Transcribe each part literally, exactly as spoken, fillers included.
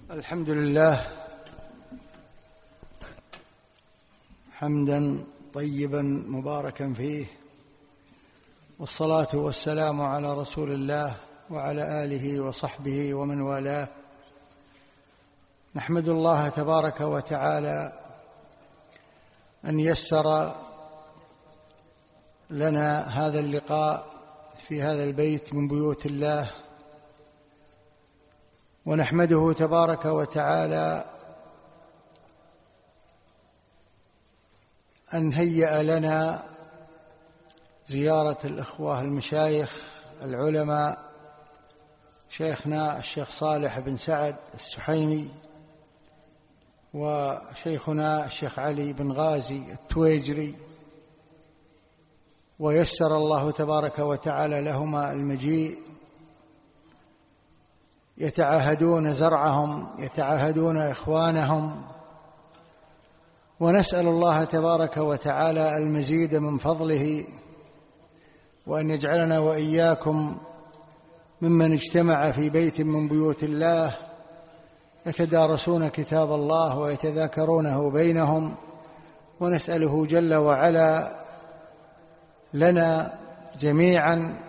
الحمد لله حمدا طيبا مباركا فيه، والصلاة والسلام على رسول الله وعلى آله وصحبه ومن والاه. نحمد الله تبارك وتعالى أن يسر لنا هذا اللقاء في هذا البيت من بيوت الله، ونحمده تبارك وتعالى أن هيأ لنا زيارة الإخوة المشايخ العلماء، شيخنا الشيخ صالح بن سعد السحيمي وشيخنا الشيخ علي بن غازي التويجري، ويسر الله تبارك وتعالى لهما المجيء، يتعاهدون زرعهم، يتعاهدون إخوانهم، ونسأل الله تبارك وتعالى المزيد من فضله، وأن يجعلنا وإياكم ممن اجتمع في بيت من بيوت الله يتدارسون كتاب الله ويتذاكرونه بينهم، ونسأله جل وعلا لنا جميعا،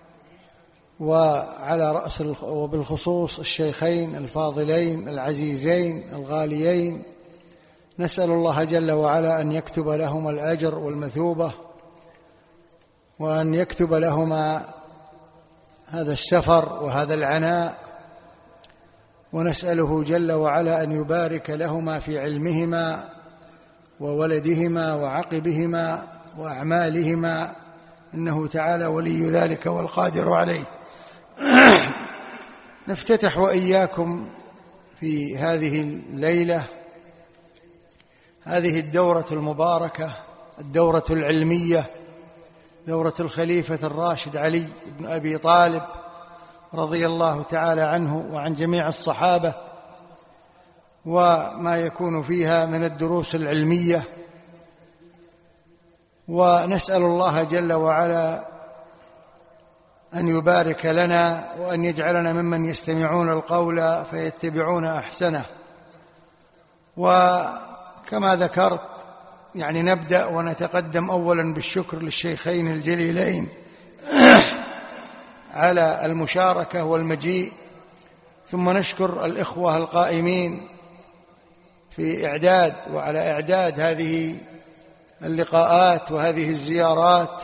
وعلى رأس وبالخصوص الشيخين الفاضلين العزيزين الغاليين، نسأل الله جل وعلا أن يكتب لهما الأجر والمثوبة، وأن يكتب لهما هذا السفر وهذا العناء، ونسأله جل وعلا أن يبارك لهما في علمهما وولدهما وعقبهما وأعمالهما، إنه تعالى ولي ذلك والقادر عليه. نفتتح وإياكم في هذه الليلة هذه الدورة المباركة، الدورة العلمية، دورة الخليفة الراشد علي بن أبي طالب رضي الله تعالى عنه وعن جميع الصحابة، وما يكون فيها من الدروس العلمية. ونسأل الله جل وعلا أن يبارك لنا، وأن يجعلنا ممن يستمعون القول فيتبعون أحسنه. وكما ذكرت يعني نبدأ ونتقدم أولا بالشكر للشيخين الجليلين على المشاركة والمجيء، ثم نشكر الإخوة القائمين في إعداد وعلى إعداد هذه اللقاءات وهذه الزيارات،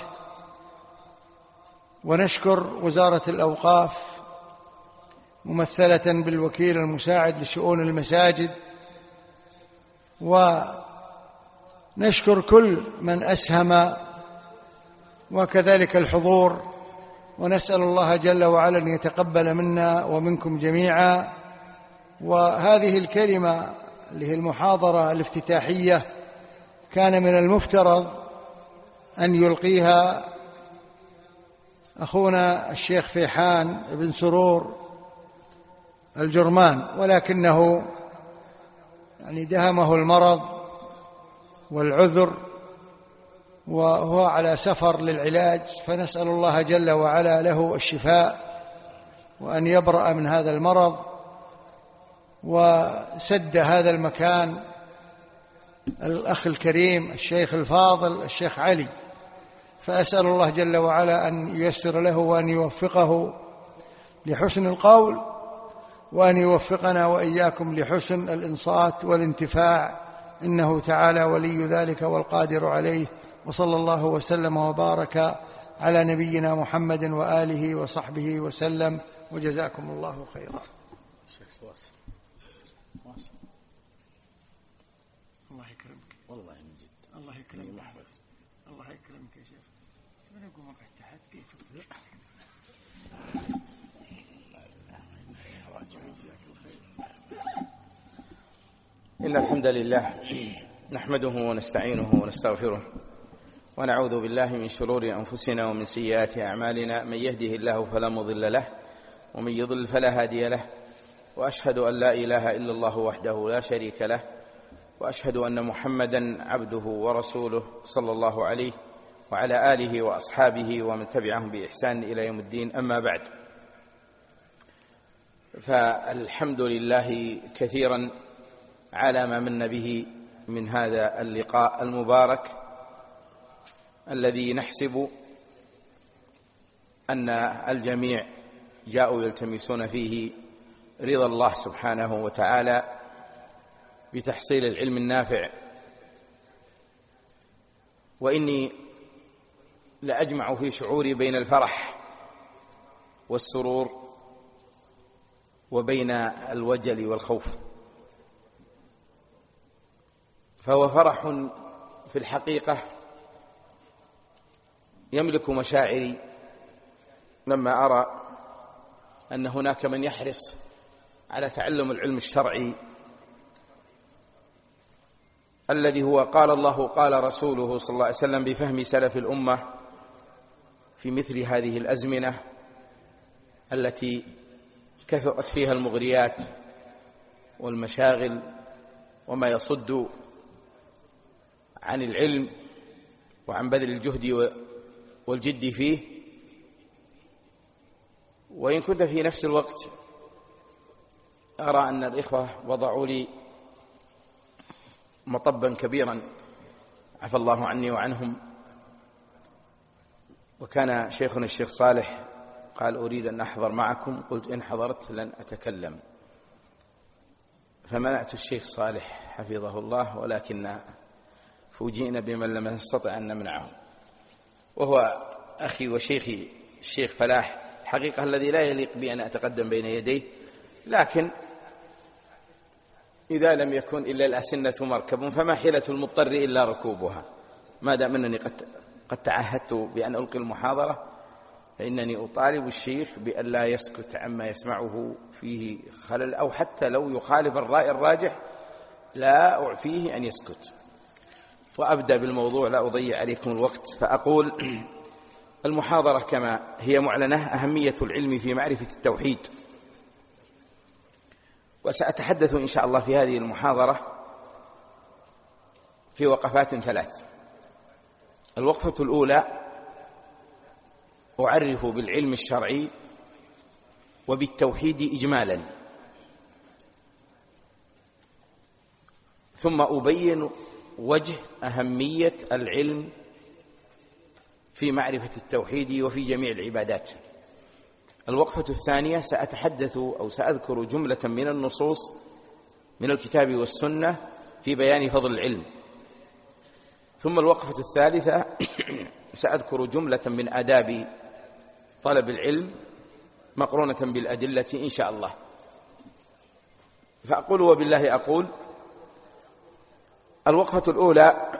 ونشكر وزارة الأوقاف ممثلة بالوكيل المساعد لشؤون المساجد، ونشكر كل من أسهم وكذلك الحضور، ونسأل الله جل وعلا أن يتقبل منا ومنكم جميعا. وهذه الكلمة اللي هي المحاضرة الافتتاحية كان من المفترض أن يلقيها أخونا الشيخ فيحان بن سرور الجرمان، ولكنه يعني دهمه المرض والعذر وهو على سفر للعلاج، فنسأل الله جل وعلا له الشفاء وأن يبرأ من هذا المرض. وسد هذا المكان الأخ الكريم الشيخ الفاضل الشيخ علي، فأسأل الله جل وعلا أن ييسر له وأن يوفقه لحسن القول، وأن يوفقنا وإياكم لحسن الإنصات والانتفاع، إنه تعالى ولي ذلك والقادر عليه. وصلى الله وسلم وبارك على نبينا محمد وآله وصحبه وسلم، وجزاكم الله خيرا. الله يكرمك والله من جد، الله يكرمك، الله يكرمك يا شيخ. من أقوم أقعد تحت كيف؟ إن الحمد لله نحمده ونستعينه ونستغفره، ونعوذ بالله من شرور أنفسنا ومن سيئات أعمالنا، من يهده الله فلا مضل له ومن يضلل فلا هادي له، وأشهد أن لا إله إلا الله وحده لا شريك له، وأشهد أن محمدا عبده ورسوله صلى الله عليه وعلى آله وأصحابه ومن تبعهم بإحسان إلى يوم الدين. أما بعد، فالحمد لله كثيرا على ما من به من هذا اللقاء المبارك الذي نحسب أن الجميع جاءوا يلتمسون فيه رضا الله سبحانه وتعالى بتحصيل العلم النافع. وإني لأجمع في شعوري بين الفرح والسرور وبين الوجل والخوف. فهو فرح في الحقيقة يملك مشاعري لما أرى أن هناك من يحرص على تعلم العلم الشرعي الذي هو قال الله قال رسوله صلى الله عليه وسلم بفهم سلف الأمة في مثل هذه الأزمنة التي كثرت فيها المغريات والمشاغل وما يصد عن العلم وعن بذل الجهد والجد فيه. وإن كنت في نفس الوقت أرى أن الإخوة وضعوا لي مطبا كبيرا عفى الله عني وعنهم. وكان شيخنا الشيخ صالح قال أريد أن أحضر معكم، قلت إن حضرت لن أتكلم، فمنعت الشيخ صالح حفظه الله، ولكن فوجئنا بمن لم نستطع أن نمنعه، وهو أخي وشيخي الشيخ فلاح حقيقة الذي لا يليق بي أن أتقدم بين يديه، لكن إذا لم يكن إلا الأسنة مركب فما حيلة المضطر إلا ركوبها. ما دام أنني قد, قد تعهدت بأن ألقي المحاضرة فإنني أطالب الشيخ بأن لا يسكت عما يسمعه فيه خلل، أو حتى لو يخالف الرأي الراجح لا أعفيه أن يسكت. وأبدأ بالموضوع لا أضيع عليكم الوقت، فأقول المحاضرة كما هي معلنة أهمية العلم في معرفة التوحيد. وسأتحدث إن شاء الله في هذه المحاضرة في وقفات ثلاث. الوقفة الأولى أعرف بالعلم الشرعي وبالتوحيد إجمالا، ثم أبين وجه أهمية العلم في معرفة التوحيد وفي جميع العبادات. الوقفة الثانية سأتحدث أو سأذكر جملة من النصوص من الكتاب والسنة في بيان فضل العلم. ثم الوقفة الثالثة سأذكر جملة من آداب طلب العلم مقرونة بالأدلة إن شاء الله. فأقول وبالله أقول. الوقفة الأولى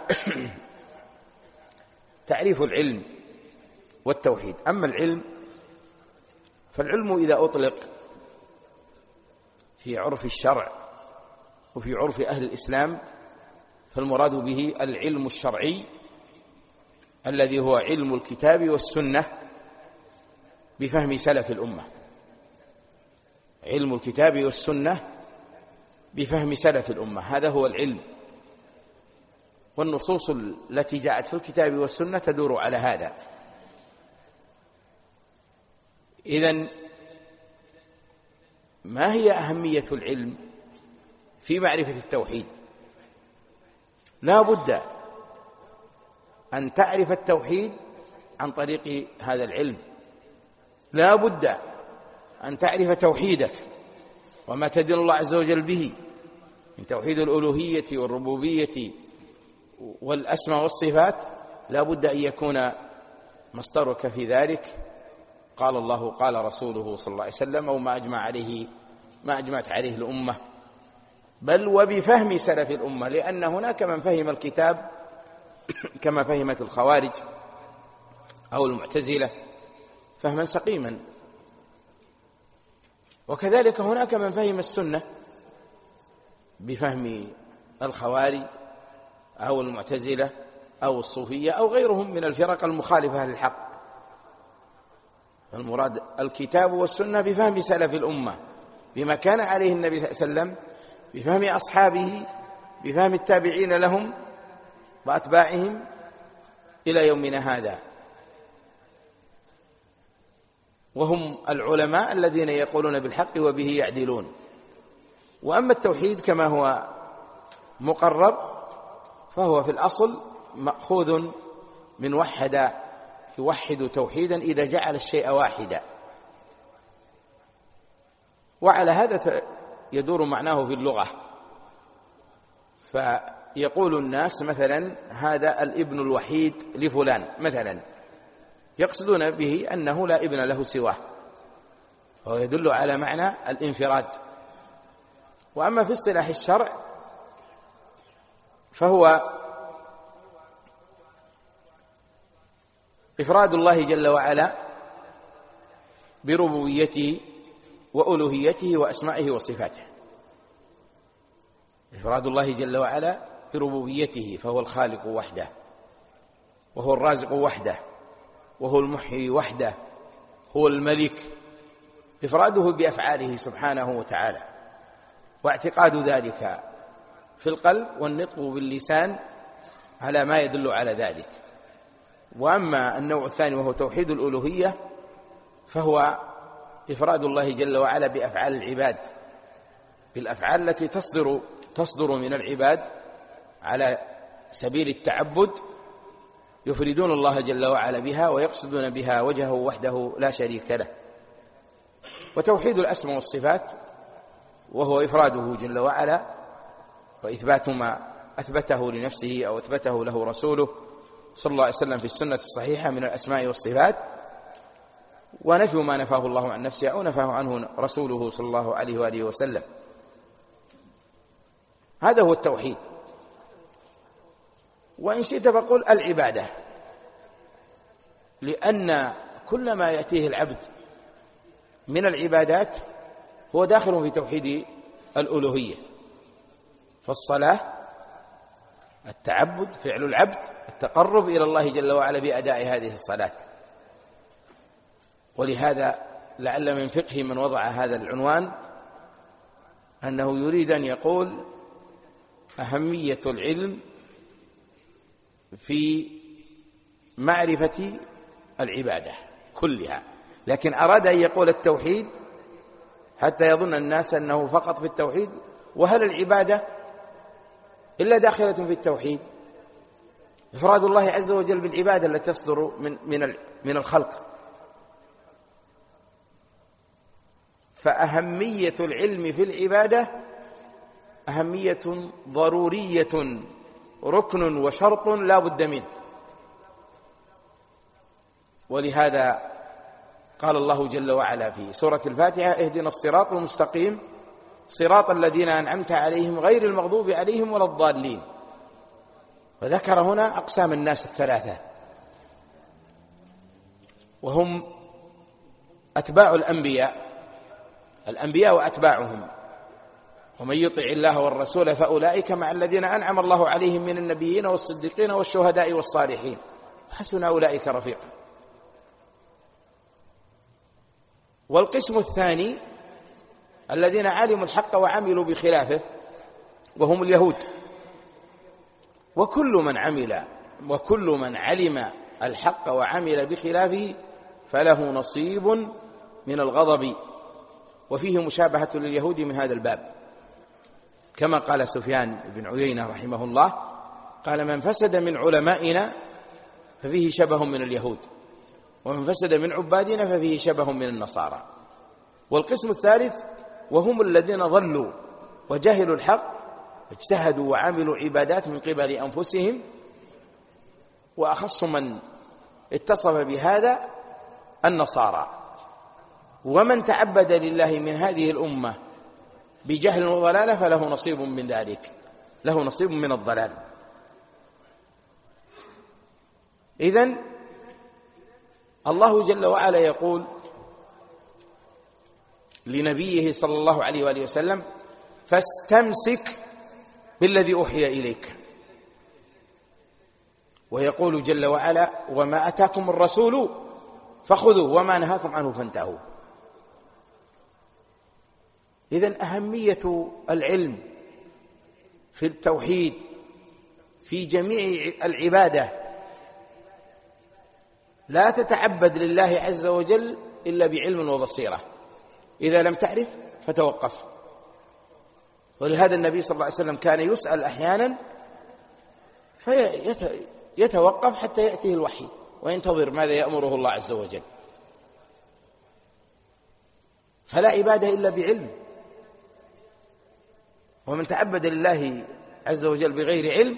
تعريف العلم والتوحيد. أما العلم فالعلم إذا أطلق في عرف الشرع وفي عرف أهل الإسلام فالمراد به العلم الشرعي الذي هو علم الكتاب والسنة بفهم سلف الأمة. علم الكتاب والسنة بفهم سلف الأمة، هذا هو العلم. والنصوص التي جاءت في الكتاب والسنة تدور على هذا. إذن ما هي أهمية العلم في معرفة التوحيد؟ لا بد أن تعرف التوحيد عن طريق هذا العلم. لا بد أن تعرف توحيدك وما تدين الله عز وجل به من توحيد الألوهية والربوبية والأسماء والصفات. لا بد أن يكون مصدرك في ذلك قال الله قال رسوله صلى الله عليه وسلم، أو ما أجمع عليه ما أجمعت عليه الأمة، بل وبفهم سلف الأمة، لأن هناك من فهم الكتاب كما فهمت الخوارج أو المعتزلة فهما سقيما، وكذلك هناك من فهم السنة بفهم الخوارج أو المعتزلة أو الصوفية أو غيرهم من الفرق المخالفة للحق. المراد الكتاب والسنة بفهم سلف الأمة بما كان عليه النبي صلى الله عليه وسلم، بفهم أصحابه، بفهم التابعين لهم وأتباعهم إلى يومنا هذا. وهم العلماء الذين يقولون بالحق وبه يعدلون. وأما التوحيد كما هو مقرر فهو في الأصل مأخوذ من وحد يوحد توحيدا إذا جعل الشيء واحدا، وعلى هذا يدور معناه في اللغة. فيقول الناس مثلا هذا الابن الوحيد لفلان مثلا، يقصدون به أنه لا ابن له سواه، وهو يدل على معنى الانفراد. وأما في اصطلاح الشرع فهو إفراد الله جل وعلا بربوبيته وألوهيته وأسمائه وصفاته. إفراد الله جل وعلا بربوبيته، فهو الخالق وحده، وهو الرازق وحده، وهو المحيي وحده، هو الملك. إفراده بأفعاله سبحانه وتعالى، واعتقاد ذلك في القلب والنطق باللسان على ما يدل على ذلك. وأما النوع الثاني وهو توحيد الألوهية فهو إفراد الله جل وعلا بأفعال العباد، بالأفعال التي تصدر تصدر من العباد على سبيل التعبد، يفردون الله جل وعلا بها ويقصدون بها وجهه وحده لا شريك له. وتوحيد الأسماء والصفات وهو إفراده جل وعلا وإثبات ما أثبته لنفسه أو أثبته له رسوله صلى الله عليه وسلم في السنة الصحيحة من الأسماء والصفات، ونفي ما نفاه الله عن نفسه أو نفاه عنه رسوله صلى الله عليه وآله وسلم. هذا هو التوحيد. وإن شئت فقل العبادة، لأن كل ما يأتيه العبد من العبادات هو داخل في توحيد الألوهية. فالصلاة التعبد، فعل العبد التقرب إلى الله جل وعلا بأداء هذه الصلاة. ولهذا لعل من فقه من وضع هذا العنوان أنه يريد أن يقول أهمية العلم في معرفة العبادة كلها، لكن أراد أن يقول التوحيد حتى يظن الناس أنه فقط في التوحيد، وهل العبادة إلا داخلة في التوحيد؟ إفراد الله عز وجل بالعبادة التي تصدر من من من الخلق. فأهمية العلم في العبادة أهمية ضرورية، ركن وشرط لا بد منه. ولهذا قال الله جل وعلا في سورة الفاتحة: اهدنا الصراط المستقيم صراط الذين أنعمت عليهم غير المغضوب عليهم ولا الضالين. فذكر هنا أقسام الناس الثلاثة، وهم أتباع الأنبياء الأنبياء وأتباعهم. ومن يطع الله والرسول فأولئك مع الذين أنعم الله عليهم من النبيين والصديقين والشهداء والصالحين حسن أولئك رفيقا. والقسم الثاني الذين علموا الحق وعملوا بخلافه، وهم اليهود. وكل من عمل وكل من علم الحق وعمل بخلافه فله نصيب من الغضب، وفيه مشابهة لليهود من هذا الباب، كما قال سفيان بن عيينة رحمه الله: قال: من فسد من علمائنا ففيه شبه من اليهود، ومن فسد من عبادنا ففيه شبه من النصارى. والقسم الثالث وهم الذين ضلوا وجهلوا الحق اجتهدوا وعملوا عبادات من قبل أنفسهم. وأخص من اتصف بهذا النصارى. ومن تعبد لله من هذه الأمة بجهل وضلالة فله نصيب من ذلك، له نصيب من الضلال. إذن الله جل وعلا يقول لنبيه صلى الله عليه وآله وسلم: فاستمسك بالذي أوحي إليك. ويقول جل وعلا: وما أتاكم الرسول فخذوه وما نهاكم عنه فانتهوا. إذن أهمية العلم في التوحيد في جميع العبادة. لا تتعبد لله عز وجل إلا بعلم وبصيرة، إذا لم تعرف فتوقف. ولهذا النبي صلى الله عليه وسلم كان يسأل أحيانا فيتوقف حتى يأتيه الوحي وينتظر ماذا يأمره الله عز وجل. فلا عبادة إلا بعلم، ومن تعبد لله عز وجل بغير علم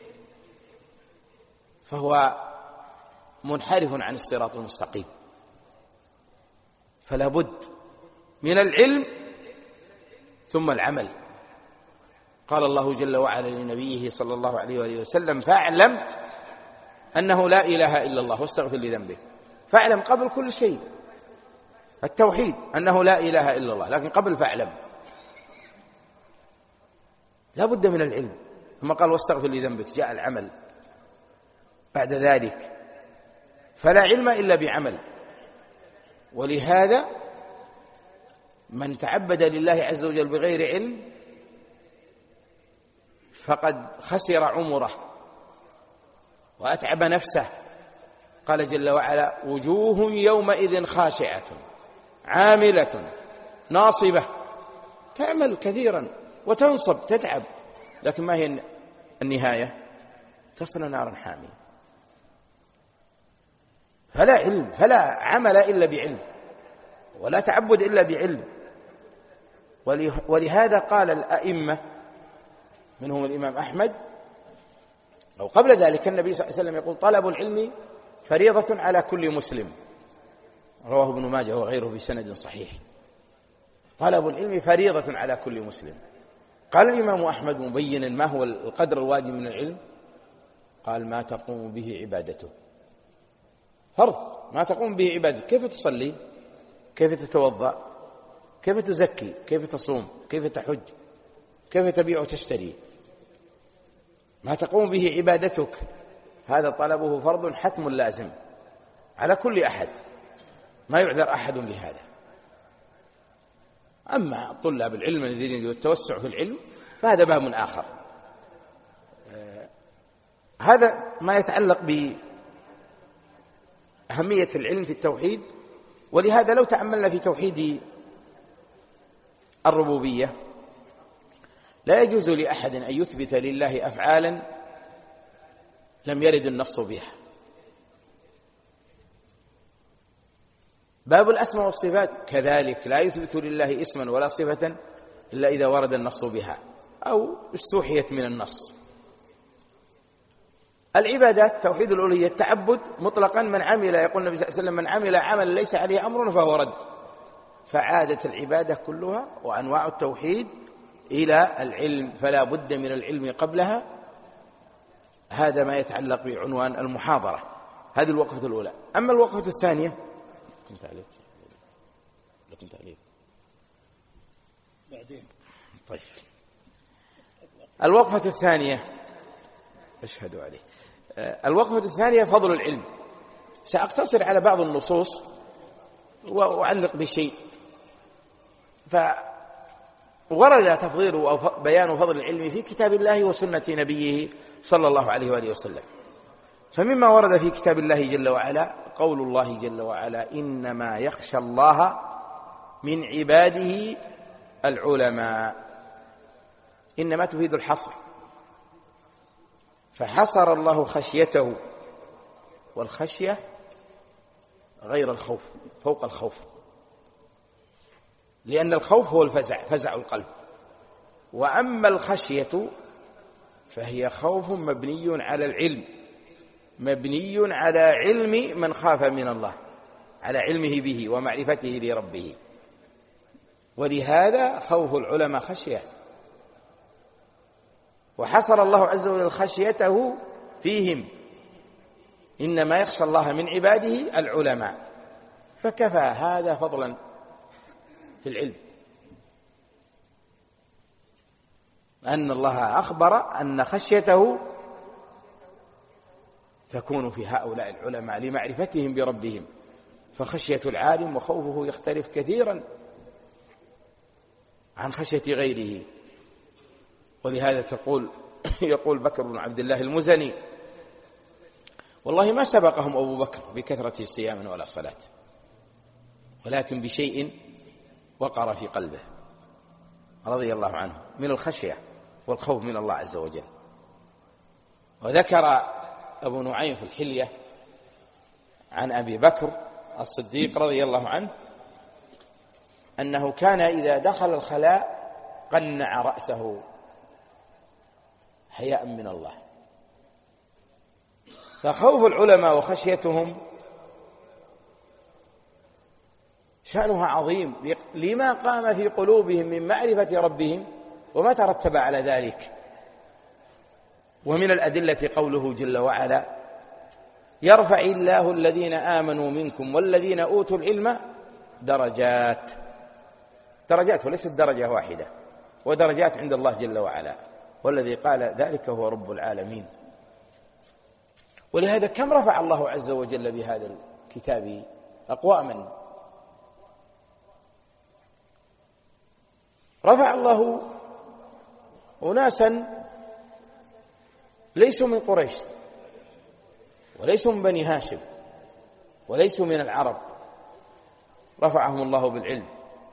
فهو منحرف عن الصراط المستقيم. فلا بد من العلم ثم العمل. قال الله جل وعلا لنبيه صلى الله عليه وآله وسلم: فاعلم أنه لا إله إلا الله واستغفر لذنبك. فاعلم قبل كل شيء، التوحيد أنه لا إله إلا الله، لكن قبل فاعلم لا بد من العلم. ثم قال: واستغفر لذنبك، جاء العمل بعد ذلك. فلا علم إلا بعمل. ولهذا من تعبد لله عز وجل بغير علم فقد خسر عمره وأتعب نفسه. قال جل وعلا: وجوه يومئذ خاشعة عاملة ناصبة، تعمل كثيرا وتنصب تتعب، لكن ما هي النهاية؟ تصل نارا حامية. فلا علم، فلا عمل إلا بعلم، ولا تعبد إلا بعلم. ولهذا قال الأئمة منهم الإمام أحمد، أو قبل ذلك النبي صلى الله عليه وسلم يقول: طلب العلم فريضة على كل مسلم. رواه ابن ماجه وغيره بسند صحيح. طلب العلم فريضة على كل مسلم. قال الإمام أحمد مبينا ما هو القدر الواجب من العلم، قال: ما تقوم به عبادته. فرض ما تقوم به عبادته. كيف تصلي؟ كيف تتوضأ؟ كيف تزكي؟ كيف تصوم؟ كيف تحج؟ كيف تبيع وتشتري؟ ما تقوم به عبادتك، هذا طلبه فرض حتم لازم على كل أحد، ما يعذر أحد لهذا. أما طلاب العلم الذين يريدون التوسع في العلم فهذا باب آخر. آه هذا ما يتعلق بأهمية العلم في التوحيد. ولهذا لو تأملنا في توحيد الربوبية لا يجوز لأحد أن يثبت لله أفعالا لم يرد النص بها. باب الأسماء والصفات كذلك لا يثبت لله اسما ولا صفة إلا إذا ورد النص بها أو استوحيت من النص. العبادات توحيد الألوهية التعبد مطلقا من عمل، يقول النبي صلى الله عليه وسلم: من عمل عملا ليس عليه أمرنا فهو رد. فعادت العبادة كلها وأنواع التوحيد إلى العلم، فلا بد من العلم قبلها. هذا ما يتعلق بعنوان المحاضرة. هذه الوقفة الأولى. أما الوقفة الثانية كنت عليك كنت عليك بعدين. طيب، الوقفة الثانية أشهد عليه. الوقفة الثانية فضل العلم. سأقتصر على بعض النصوص وأعلق بشيء. فورد تفضيل أو بيان فضل العلم في كتاب الله وسنة نبيه صلى الله عليه وآله وسلم. فمما ورد في كتاب الله جل وعلا قول الله جل وعلا: إنما يخشى الله من عباده العلماء. إنما تفيد الحصر، فحصر الله خشيته، والخشية غير الخوف، فوق الخوف، لأن الخوف هو الفزع، فزع القلب. وأما الخشية فهي خوف مبني على العلم، مبني على علم من خاف من الله، على علمه به ومعرفته لربه. ولهذا خوف العلماء خشية. وحصر الله عز وجل خشيته فيهم: إنما يخشى الله من عباده العلماء. فكفى هذا فضلا في العلم، أن الله أخبر أن خشيته تكون في هؤلاء العلماء لمعرفتهم بربهم. فخشية العالم وخوفه يختلف كثيرا عن خشية غيره. ولهذا تقول يقول بكر بن عبد الله المزني: والله ما سبقهم أبو بكر بكثرة صيام ولا صلاة. ولكن بشيء وقر في قلبه رضي الله عنه من الخشية والخوف من الله عز وجل. وذكر أبو نعيم في الحلية عن أبي بكر الصديق رضي الله عنه أنه كان إذا دخل الخلاء قنع رأسه حياء من الله. فخوف العلماء وخشيتهم شأنها عظيم لما قام في قلوبهم من معرفة ربهم وما ترتب على ذلك. ومن الأدلة قوله جل وعلا: يرفع الله الذين آمنوا منكم والذين أوتوا العلم درجات. درجات وليست درجة واحدة، ودرجات عند الله جل وعلا، والذي قال ذلك هو رب العالمين. ولهذا كم رفع الله عز وجل بهذا الكتاب أقواما. رفع الله أناسا ليسوا من قريش وليسوا من بني هاشم وليسوا من العرب، رفعهم الله بالعلم.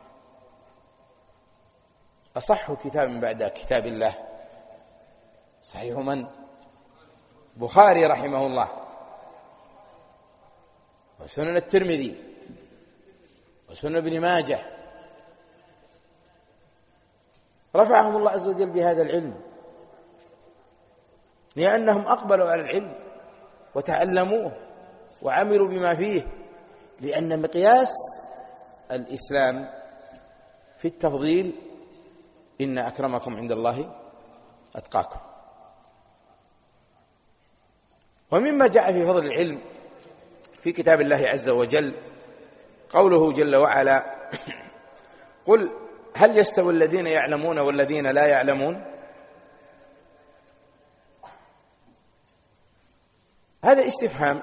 أصح كتاب من بعد كتاب الله صحيح من؟ بخاري رحمه الله، وسنن الترمذي، وسنن ابن ماجه. رفعهم الله عز وجل بهذا العلم لأنهم أقبلوا على العلم وتعلموه وعملوا بما فيه، لأن مقياس الإسلام في التفضيل إن أكرمكم عند الله أتقاكم. ومما جاء في فضل العلم في كتاب الله عز وجل قوله جل وعلا: قل هل يستوي الذين يعلمون والذين لا يعلمون؟ هذا استفهام،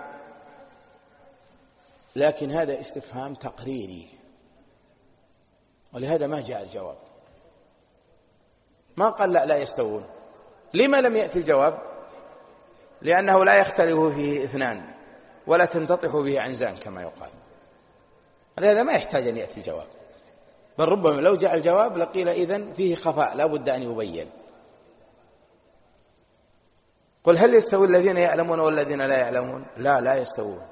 لكن هذا استفهام تقريري، ولهذا ما جاء الجواب. ما قال لا لا يستوون. لما لم يأتي الجواب؟ لأنه لا يختلف فيه اثنان ولا تنتطح به عنزان كما يقال. لهذا ما يحتاج أن يأتي الجواب، بل ربما لو جاء الجواب لقيل إذن فيه خفاء لا بد أن يبين. قل هل يستوي الذين يعلمون والذين لا يعلمون؟ لا لا يستوون.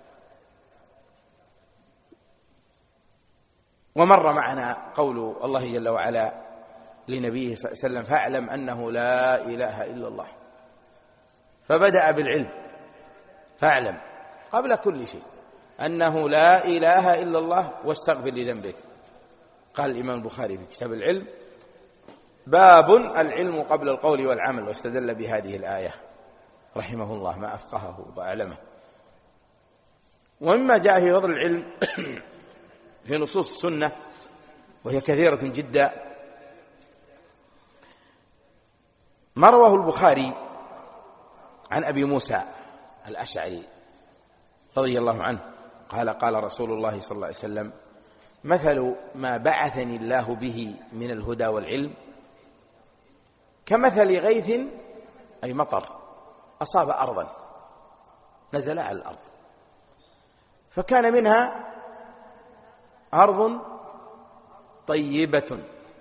ومر معنا قول الله جل وعلا لنبيه صلى الله عليه وسلم: فاعلم أنه لا إله إلا الله. فبدأ بالعلم، فاعلم قبل كل شيء أنه لا إله إلا الله واستغفر لذنبك. قال الإمام البخاري في كتاب العلم: باب العلم قبل القول والعمل، واستدل بهذه الآية رحمه الله ما أفقهه وأعلمه. ومما جاء في فضل العلم في نصوص السنة وهي كثيرة جدا، ما رواه البخاري عن أبي موسى الأشعري رضي الله عنه قال: قال رسول الله صلى الله عليه وسلم: مثل ما بعثني الله به من الهدى والعلم كمثل غيث، أي مطر، أصاب أرضا، نزل على الأرض، فكان منها أرض طيبة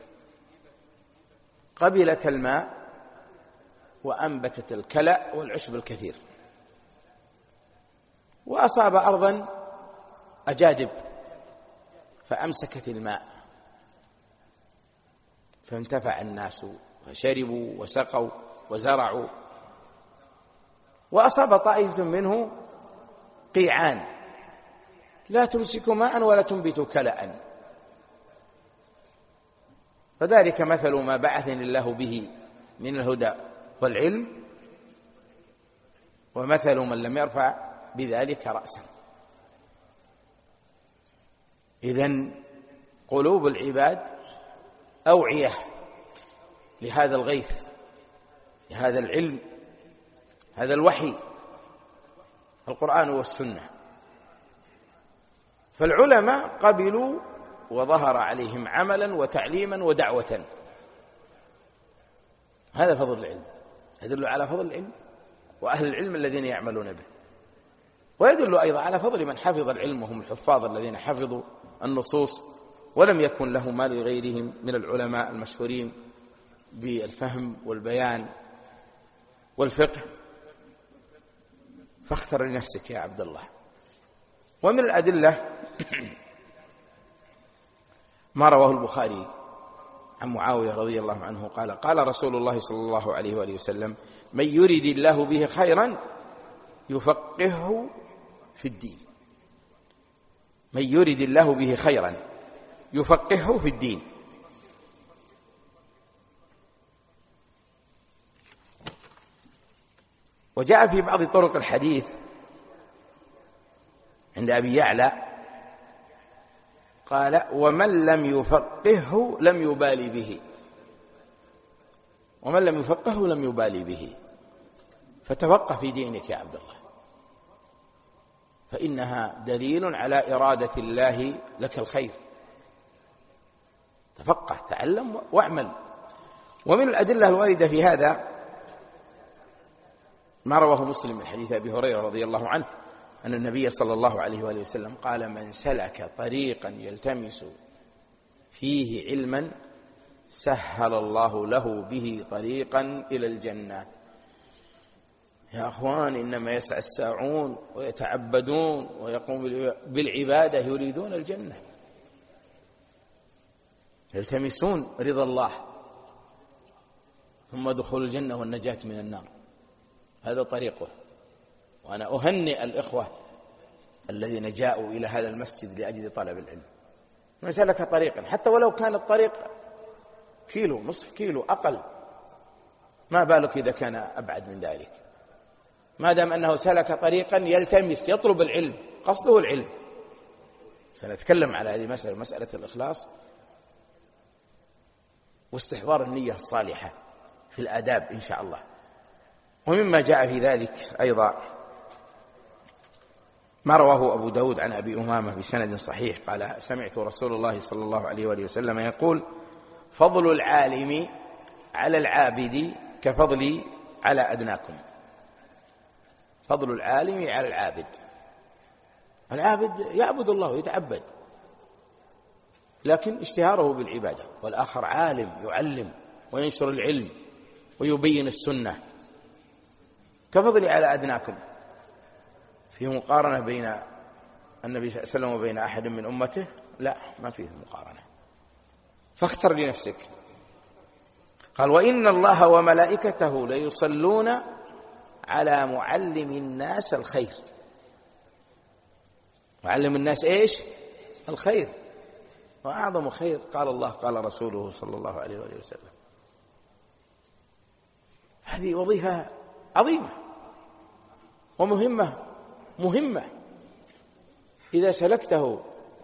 قبلت الماء وأنبتت الكلأ والعشب الكثير، وأصاب أرضا أجادب فأمسكت الماء فانتفع الناس فشربوا وسقوا وزرعوا، وأصاب طائفة منه قيعان لا تمسك ماء ولا تنبت كلأ. فذلك مثل ما بعثني الله به من الهدى والعلم، ومثل من لم يرفع بذلك رأسا. إذن قلوب العباد أوعية لهذا الغيث، لهذا العلم، هذا الوحي، القرآن والسنة. فالعلماء قبلوا وظهر عليهم عملا وتعليما ودعوة. هذا فضل العلم، يدل على فضل العلم وأهل العلم الذين يعملون به، ويدل أيضا على فضل من حفظ العلم وهم الحفاظ الذين حفظوا النصوص، ولم يكن له ما لغيرهم من العلماء المشهورين بالفهم والبيان والفقه، فاختر لنفسك يا عبد الله. ومن الأدلة ما رواه البخاري عن معاوية رضي الله عنه قال: قال رسول الله صلى الله عليه وآله وسلم: من يرد الله به خيرا يفقهه في الدين. من يرد الله به خيرا يفقهه في الدين. وجاء في بعض طرق الحديث عند أبي يعلى قال: ومن لم يفقهه لم يبالي به. ومن لم يفقهه لم يبالي به. فتفقه في دينك يا عبد الله، فإنها دليل على إرادة الله لك الخير. تفقه، تعلم واعمل. ومن الأدلة الواردة في هذا ما رواه مسلم من حديث أبي هريرة رضي الله عنه أن النبي صلى الله عليه وآله وسلم قال: من سلك طريقا يلتمس فيه علما سهل الله له به طريقا إلى الجنة. يا أخوان، إنما يسعى الساعون ويتعبدون ويقوم بالعبادة يريدون الجنة، يلتمسون رضا الله ثم دخول الجنة والنجاة من النار. هذا طريقه. وأنا أهنئ الإخوة الذين جاءوا إلى هذا المسجد لأجل طلب العلم. من سلك طريقا حتى ولو كان الطريق كيلو، نصف كيلو، أقل، ما بالك إذا كان أبعد من ذلك، ما دام أنه سلك طريقا يلتمس يطلب العلم، قصده العلم. سنتكلم على هذه المسألة، مسألة الإخلاص واستحضار النية الصالحة في الآداب إن شاء الله. ومما جاء في ذلك أيضا ما رواه أبو داود عن أبي أمامة بسند صحيح قال: سمعت رسول الله صلى الله عليه وآله وسلم يقول: فضل العالم على العابد كفضلي على أدناكم. فضل العالم على العابد. العابد يعبد الله ويتعبد، لكن اشتهاره بالعبادة، والآخر عالم يعلم وينشر العلم ويبين السنة. كفضلي على أدناكم. في مقارنة بين النبي صلى الله عليه وسلم وبين أحد من أمته؟ لا، ما فيه مقارنة. فاختر لنفسك. قال: وإن الله وملائكته ليصلون على معلم الناس الخير. معلم الناس إيش؟ الخير. وأعظم خير قال الله قال رسوله صلى الله عليه وآله وسلم. هذه وظيفة عظيمة ومهمة مهمة. إذا سلكته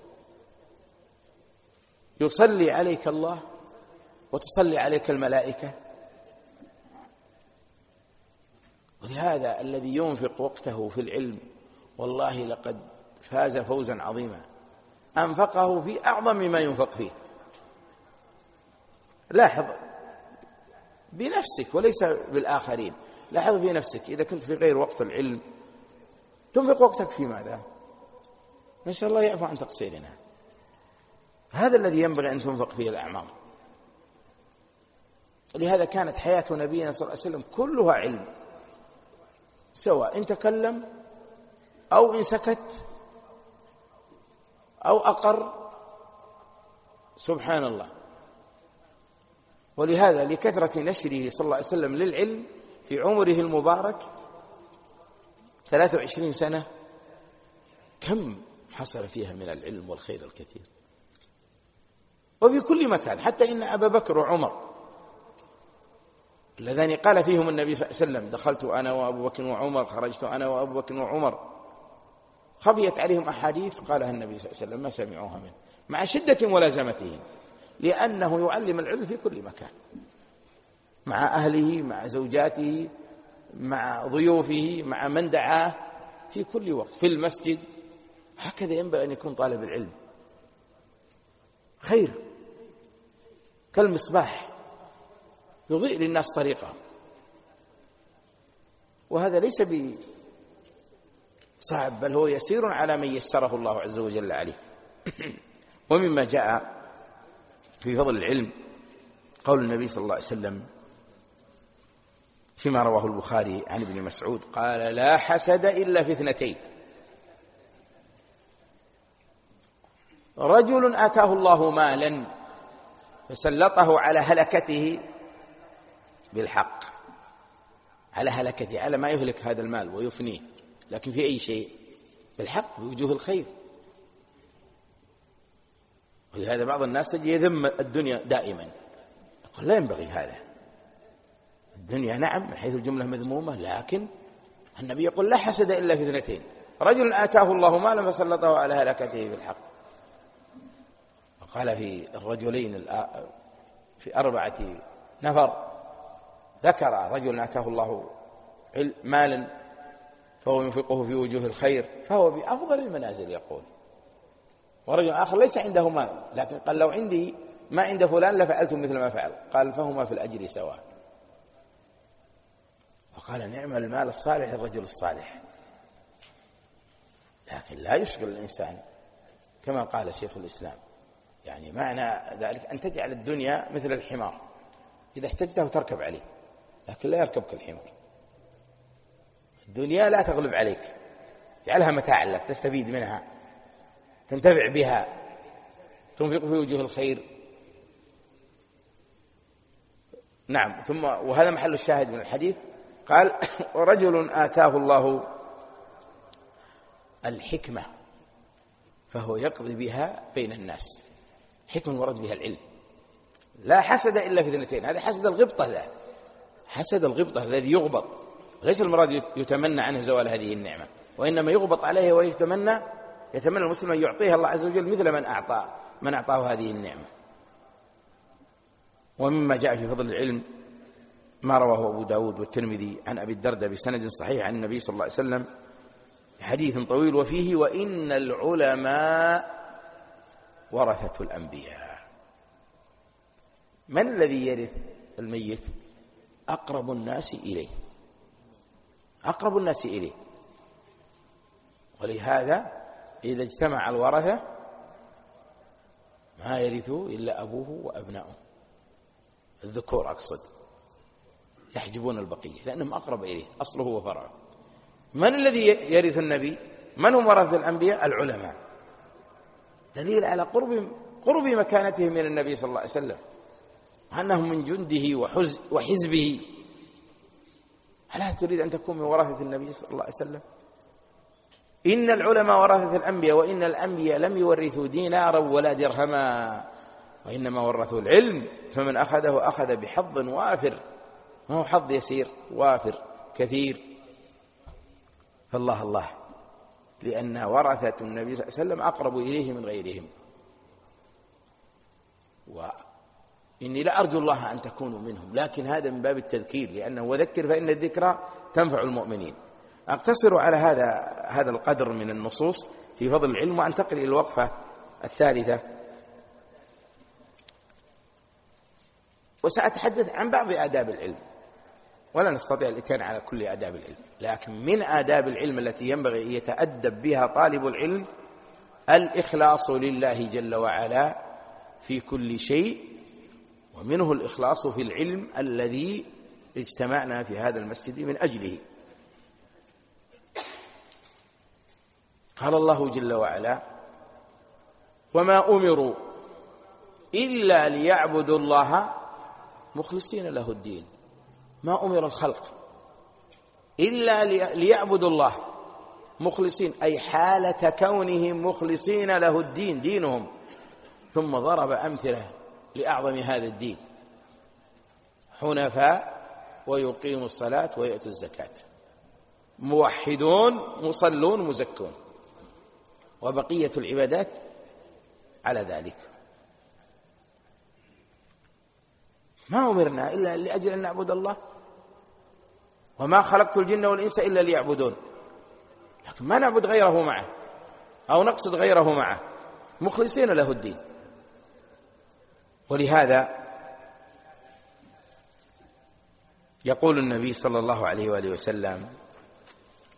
يصلي عليك الله وتصلي عليك الملائكة. ولهذا الذي ينفق وقته في العلم والله لقد فاز فوزا عظيما، أنفقه في أعظم ما ينفق فيه. لاحظ بنفسك وليس بالآخرين. لاحظ في نفسك إذا كنت في غير وقت العلم تنفق وقتك في ماذا؟ إن شاء الله يعفو عن تقصيرنا. هذا الذي ينبغي أن تنفق فيه الأعمار. ولهذا كانت حياة نبينا صلى الله عليه وسلم كلها علم، سواء إن تكلم أو إن سكت أو أقر. سبحان الله. ولهذا لكثرة نشره صلى الله عليه وسلم للعلم في عمره المبارك ثلاث وعشرين سنة، كم حصل فيها من العلم والخير الكثير. وفي كل مكان، حتى إن أبا بكر وعمر اللذان قال فيهم النبي صلى الله عليه وسلم: دخلت أنا وأبو بكر وعمر، خرجت أنا وأبو بكر وعمر، خفيت عليهم أحاديث قالها النبي صلى الله عليه وسلم ما سمعوها منه، مع شدة ملازمتهم، لأنه يعلم العلم في كل مكان، مع أهله، مع زوجاته، مع ضيوفه، مع من دعاه، في كل وقت، في المسجد. هكذا ينبغي أن يكون طالب العلم. خير كالمصباح يضيء للناس طريقه. وهذا ليس بصعب، بل هو يسير على من يسره الله عز وجل عليه. ومما جاء في فضل العلم قول النبي صلى الله عليه وسلم فيما رواه البخاري عن ابن مسعود قال: لا حسد إلا في اثنتين: رجل آتاه الله مالا فسلطه على هلكته بالحق، على هلكته، على ما يهلك هذا المال ويفنيه، لكن في أي شيء؟ بالحق، بوجوه الخير. ولهذا بعض الناس تجي يذم الدنيا دائما، يقول لا ينبغي هذا. الدنيا نعم من حيث الجملة مذمومة، لكن النبي يقول: لا حسد إلا في اثنتين: رجل آتاه الله مالا فسلطه على هلكته بالحق. وقال في الرجلين في أربعة نفر، ذكر رجل آتاه الله مالا فهو ينفقه في وجوه الخير فهو بأفضل المنازل يقول، ورجل آخر ليس عنده مال لكن قال: لو عندي ما عند فلان لفعلت مثل ما فعل، قال: فهما في الأجر سواء. وقال: نعم المال الصالح للرجل الصالح. لكن لا يشغل الإنسان كما قال شيخ الإسلام، يعني معنى ذلك أن تجعل الدنيا مثل الحمار، إذا احتجته تركب عليه، لكن لا يركبك الحمار. الدنيا لا تغلب عليك، اجعلها متاعا لك تستفيد منها، تنتفع بها، تنفق في وجوه الخير. نعم. ثم وهذا محل الشاهد من الحديث، قال: ورجل آتاه الله الحكمة فهو يقضي بها بين الناس. حكمة ورد بها العلم. لا حسد إلا في اثنتين، هذا حسد الغبطة، ذا حسد الغبطة الذي يغبط، ليس المراد يتمنى عنه زوال هذه النعمة، وإنما يغبط عليه ويتمنى يتمنى المسلم أن يعطيه الله عز وجل مثل من أعطى من أعطاه هذه النعمة. ومما جاء في فضل العلم ما رواه أبو داود والترمذي عن أبي الدرداء بسند صحيح عن النبي صلى الله عليه وسلم حديث طويل وفيه: وإن العلماء ورثة الأنبياء. من الذي يرث الميت؟ أقرب الناس إليه، أقرب الناس إليه. ولهذا إذا اجتمع الورثة ما يرثوا إلا أبوه وأبناؤه، الذكور أقصد، يحجبون البقية لأنهم أقرب إليه، أصله وفرعه. من الذي يرث النبي؟ من هم ورثة الأنبياء؟ العلماء. دليل على قرب قرب مكانته من النبي صلى الله عليه وسلم، وأنهم من جنده وحزبه. هل تريد أن تكون من ورثة النبي صلى الله عليه وسلم؟ إن العلماء ورثة الأنبياء، وإن الأنبياء لم يورثوا دينارا ولا درهما، وإنما ورثوا العلم، فمن أخذه أخذ بحظ وافر، ما هو حظ يسير، وافر كثير. فالله الله، لأن ورثة النبي صلى الله عليه وسلم أقرب إليه من غيرهم. وإني لأرجو الله أن تكونوا منهم، لكن هذا من باب التذكير، لأنه وذكر فإن الذكرى تنفع المؤمنين. أقتصر على هذا هذا القدر من النصوص في فضل العلم، وأنتقل إلى الوقفة الثالثة، وسأتحدث عن بعض آداب العلم، ولا نستطيع الإتيان على كل آداب العلم، لكن من آداب العلم التي ينبغي أن يتأدب بها طالب العلم الإخلاص لله جل وعلا في كل شيء، ومنه الإخلاص في العلم الذي اجتمعنا في هذا المسجد من أجله. قال الله جل وعلا: وما أمروا إلا ليعبدوا الله مخلصين له الدين. ما أمر الخلق إلا ليعبدوا الله مخلصين، أي حالة كونهم مخلصين له الدين، دينهم. ثم ضرب أمثلة لأعظم هذا الدين: حنفاء ويقيموا الصلاة ويأتوا الزكاة، موحدون مصلون مزكون، وبقية العبادات على ذلك. ما أمرنا إلا لأجل أن نعبد الله، وما خلقت الجن والإنس إلا ليعبدون، لكن ما نعبد غيره معه أو نقصد غيره معه، مخلصين له الدين. ولهذا يقول النبي صلى الله عليه وآله وسلم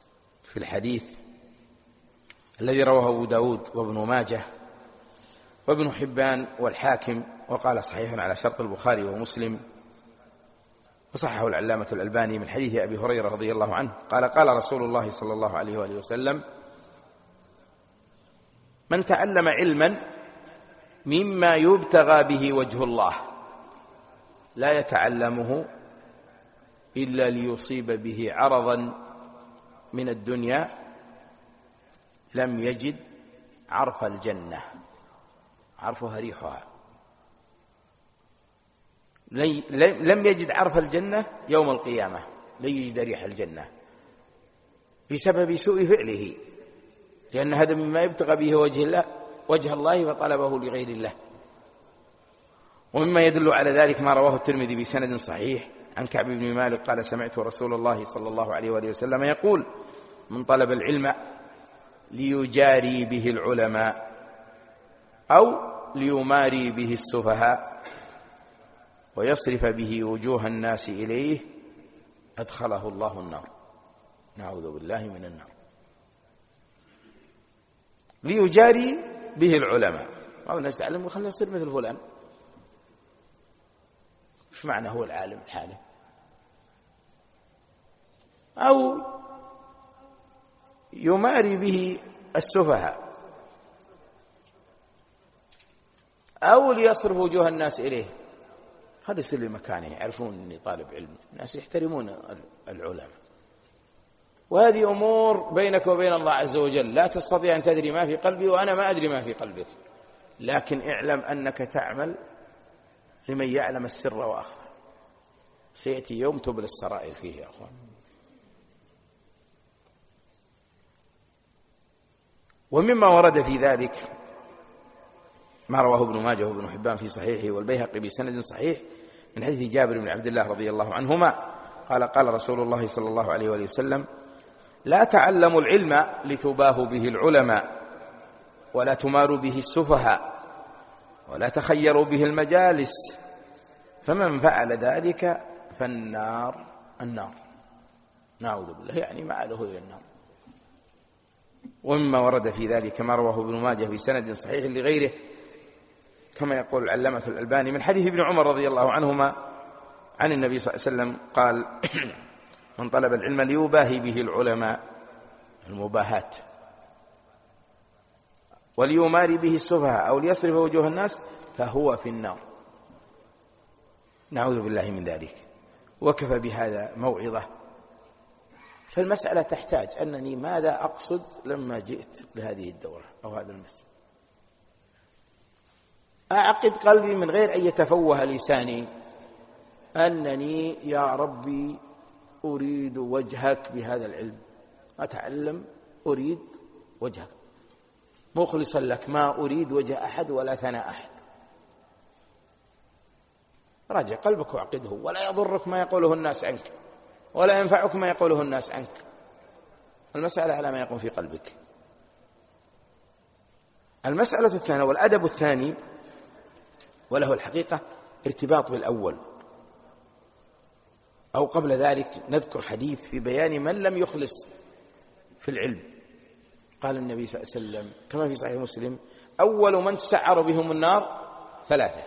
في الحديث الذي رواه أبو داود وابن ماجه وابن حبان والحاكم، وقال صحيح على شرط البخاري ومسلم، وصححه العلامة الألباني من حديث أبي هريرة رضي الله عنه قال قال رسول الله صلى الله عليه وآله وسلم: من تعلم علما مما يبتغى به وجه الله لا يتعلمه إلا ليصيب به عرضا من الدنيا لم يجد عرف الجنة، عرفها ريحها، لم يجد عرف الجنة يوم القيامة، لن يجد ريح الجنة بسبب سوء فعله، لأن هذا مما يبتغى به وجه الله وجه الله فطلبه لغير الله. ومما يدل على ذلك ما رواه الترمذي بسند صحيح عن كعب بن مالك قال: سمعت رسول الله صلى الله عليه وآله وسلم يقول: من طلب العلم ليجاري به العلماء أو ليماري به السفهاء ويصرف به وجوه الناس إليه أدخله الله النار. نعوذ بالله من النار. ليجاري به العلماء، بعض الناس يتعلم وخليه يصير مثل فلان. ايش معنى هو العالم الحالي؟ أو يماري به السفهاء أو ليصرف وجوه الناس إليه. هذا يصير لمكانه، يعرفون أني طالب علم، الناس يحترمون العلماء. وهذه أمور بينك وبين الله عز وجل، لا تستطيع أن تدري ما في قلبي وأنا ما أدري ما في قلبك، لكن اعلم أنك تعمل لمن يعلم السر وأخفى. سيأتي يوم تبلى السرائر فيه يا أخوان. ومما ورد في ذلك ما رواه ابن ماجه وابن حبان في صحيحه والبيهقي بسند صحيح من حديث جابر بن عبد الله رضي الله عنهما قال: قال رسول الله صلى الله عليه وآله وسلم: لا تعلموا العلم لتباهوا به العلماء ولا تماروا به السفهاء ولا تخيروا به المجالس، فمن فعل ذلك فالنار النار. نعوذ بالله، يعني مآله إلى النار. ومما ورد في ذلك ما رواه ابن ماجه بسند صحيح لغيره كما يقول العلامة الألباني من حديث ابن عمر رضي الله عنهما عن النبي صلى الله عليه وسلم قال: من طلب العلم ليباهي به العلماء، المباهاة، وليماري به السفهاء أو ليصرف وجوه الناس فهو في النار. نعوذ بالله من ذلك. وكفى بهذا موعظة. فالمسألة تحتاج أنني ماذا أقصد لما جئت لهذه الدورة أو هذا المسجد. أعقد قلبي من غير أن يتفوه لساني أنني يا ربي أريد وجهك بهذا العلم، أتعلم أريد وجهك مخلصا لك، ما أريد وجه أحد ولا ثناء أحد. راجع قلبك وعقده، ولا يضرك ما يقوله الناس عنك ولا ينفعك ما يقوله الناس عنك. المسألة على ما يقوم في قلبك. المسألة الثانية والأدب الثاني، وله الحقيقة ارتباط بالأول، أو قبل ذلك نذكر حديث في بيان من لم يخلص في العلم. قال النبي صلى الله عليه وسلم كما في صحيح مسلم: أول من تسعر بهم النار ثلاثة،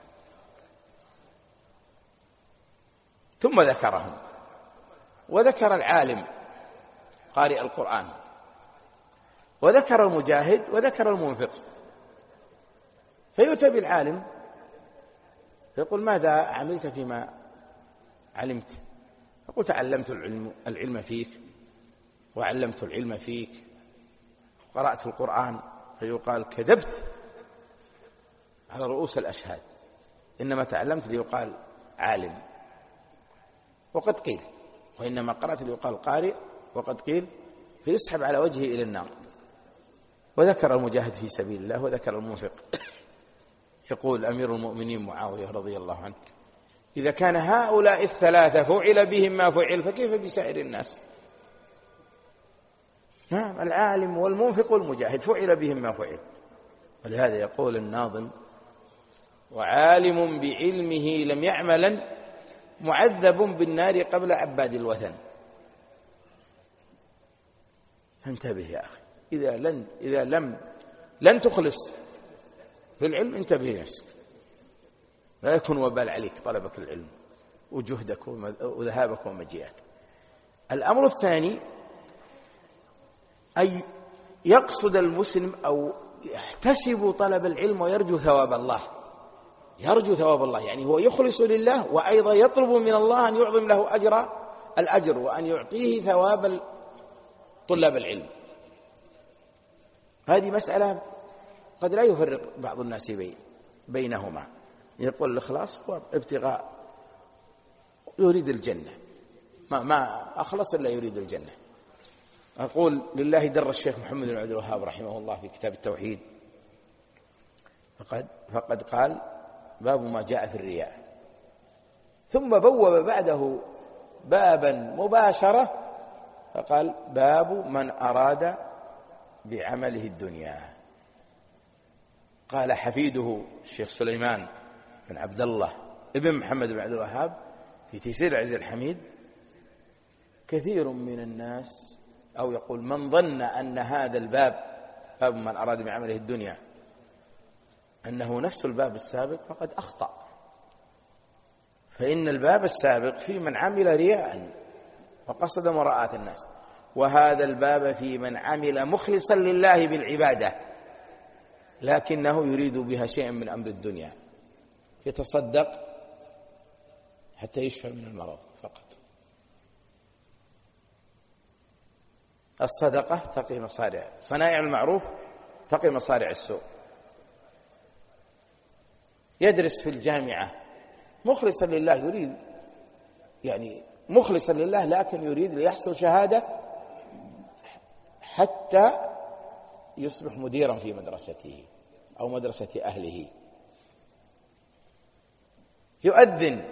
ثم ذكرهم، وذكر العالم قارئ القرآن، وذكر المجاهد، وذكر المنفق. فيؤتى بالعالم فيقول: ماذا عملت فيما علمت؟ يقول: تعلمت العلم, العلم فيك، وعلمت العلم فيك، وقرأت القرآن. فيقال: كذبت على رؤوس الأشهاد، إنما تعلمت ليقال عالم، وقد قيل، وإنما قرأت ليقال قارئ، وقد قيل، فيسحب على وجهه إلى النار. وذكر المجاهد في سبيل الله، وذكر المنفق. يقول أمير المؤمنين معاوية رضي الله عنه: إذا كان هؤلاء الثلاثة فعل بهم ما فعل فكيف بسائر الناس؟ نعم، العالم والمنفق والمجاهد فعل بهم ما فعل. ولهذا يقول الناظم: وعالم بعلمه لم يعملا معذب بالنار قبل عباد الوثن. فانتبه يا أخي، إذا لن إذا لم لن تخلص في العلم انتبه لنفسك، لا يكون وبال عليك طلبك العلم وجهدك وذهابك ومجيئك. الأمر الثاني أي يقصد المسلم أو يحتسب طلب العلم ويرجو ثواب الله، يرجو ثواب الله، يعني هو يخلص لله وأيضا يطلب من الله أن يعظم له أجر الأجر وأن يعطيه ثواب طلاب العلم. هذه مسألة قد لا يفرق بعض الناس بينهما، يقول الإخلاص هو ابتغاء، يريد الجنة، ما, ما أخلص إلا يريد الجنة. أقول لله در الشيخ محمد بن عبد الوهاب رحمه الله في كتاب التوحيد فقد, فقد قال باب ما جاء في الرياء، ثم بوب بعده بابا مباشرة فقال باب من أراد بعمله الدنيا. قال حفيده الشيخ سليمان بن عبد الله ابن محمد بن عبد الوهاب في تيسير العزيز الحميد كثير من الناس، أو يقول من ظن أن هذا الباب باب من أراد بعمله الدنيا أنه نفس الباب السابق فقد أخطأ، فإن الباب السابق في من عمل رياء وقصد مراءة الناس، وهذا الباب في من عمل مخلصا لله بالعبادة لكنه يريد بها شيئا من أمر الدنيا، يتصدق حتى يشفى من المرض فقط. الصدقة تقي مصارع، صنائع المعروف تقي مصارع السوء. يدرس في الجامعة مخلصا لله، يريد يعني مخلصا لله لكن يريد ليحصل شهادة حتى يصبح مديرا في مدرسته أو مدرسة أهله. يؤذن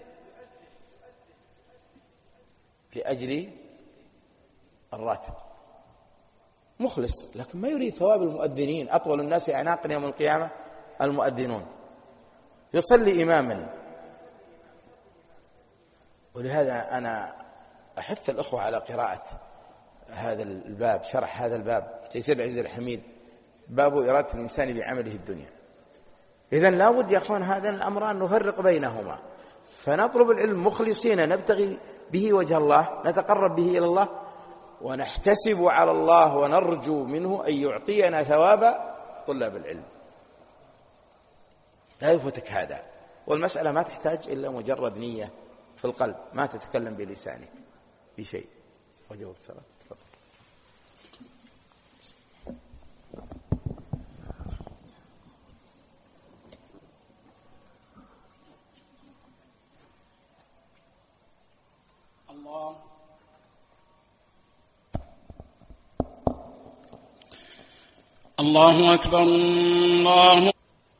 لأجل الراتب، مخلص لكن ما يريد ثواب المؤذنين، أطول الناس أعناقا يوم القيامة المؤذنون. يصلي إماما، ولهذا أنا أحث الأخوة على قراءة هذا الباب، شرح هذا الباب تيسير العزيز الحميد، باب إرادة الإنسان بعمله الدنيا. إذن لا بد يا أخوان هذا الأمر أن نفرق بينهما، فنطلب العلم مخلصين نبتغي به وجه الله، نتقرب به إلى الله، ونحتسب على الله ونرجو منه أن يعطينا ثواب طلاب العلم. لا يفوتك هذا، والمسألة ما تحتاج إلا مجرد نية في القلب، ما تتكلم بلسانك بشيء. وجواب الصلاة. الله الله أكبر. الله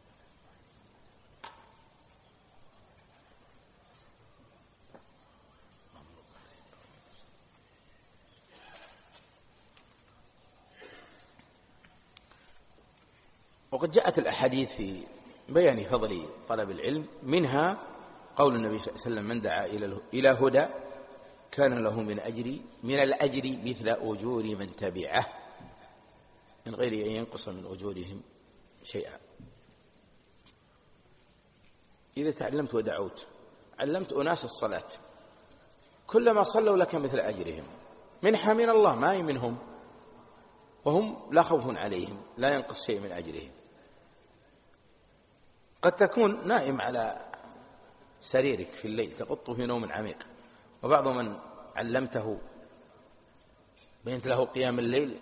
وقد جاءت الأحاديث في بيان فضل طلب العلم، منها قول النبي صلى الله عليه وسلم من دعا إلى هدى كان له من أجر من الأجر مثل أجور من تبعه من غير أن ينقص من أجورهم شيئا. إذا تعلمت ودعوت علمت أناس الصلاة، كلما صلوا لك مثل أجرهم، منحة من الله ما هي منهم، وهم لا خوف عليهم لا ينقص شيء من أجرهم. قد تكون نائم على سريرك في الليل تقط في نوم عميق، وبعض من علمته بينت له قيام الليل